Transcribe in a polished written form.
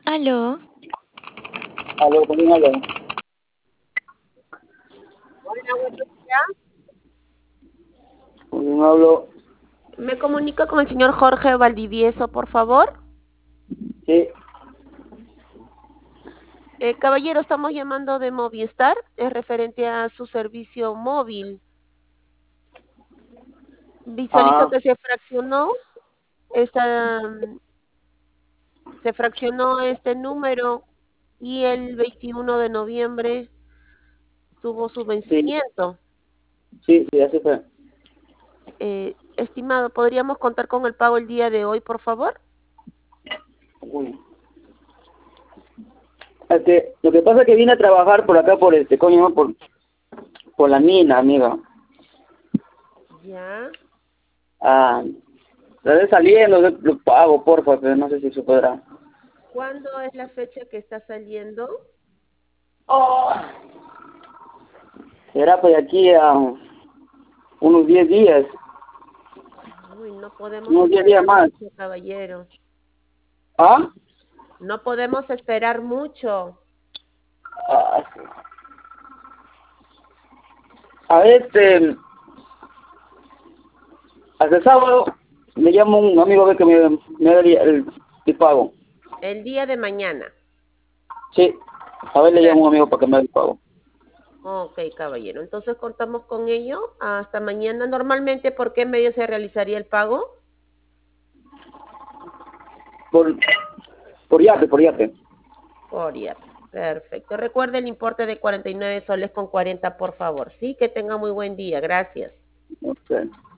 Aló, Aló, ¿con quién hablo? Hola, buenos días. ¿Con quién hablo? Me comunico con el señor Jorge Valdivieso, por favor. Sí. Caballero, estamos llamando de Movistar, es referente a su servicio móvil. Visualizo Ah, que esta, se fraccionó este número y el 21 de noviembre tuvo su sí, vencimiento. sí, así fue. Estimado, ¿podríamos contar con el pago el día de hoy, por favor? Uy. Lo que pasa es que vine a trabajar por acá, por coño, ¿no? por la mina, amiga. Ya. Ah, la vez saliendo, lo pago, porfa, pero no sé si se podrá. ¿Cuándo es la fecha que está saliendo? Oh. Será pues aquí a unos 10 días, Uy, no podemos unos 10 días esperar más. mucho, caballero. ¿Ah? No podemos esperar mucho. Ah, sí. A ver, hasta el sábado me llama un amigo a ver que me da el pago. El día de mañana. Sí, a ver, le llamo a un Per- amigo para que me dé el pago. Ok, caballero. Entonces contamos con ello hasta mañana. Normalmente, ¿por qué medio se realizaría el pago? Por, por yate. Por IAP. Perfecto. Recuerde el importe de 49 soles con 40, por favor. Sí, que tenga muy buen día. Gracias. Ok.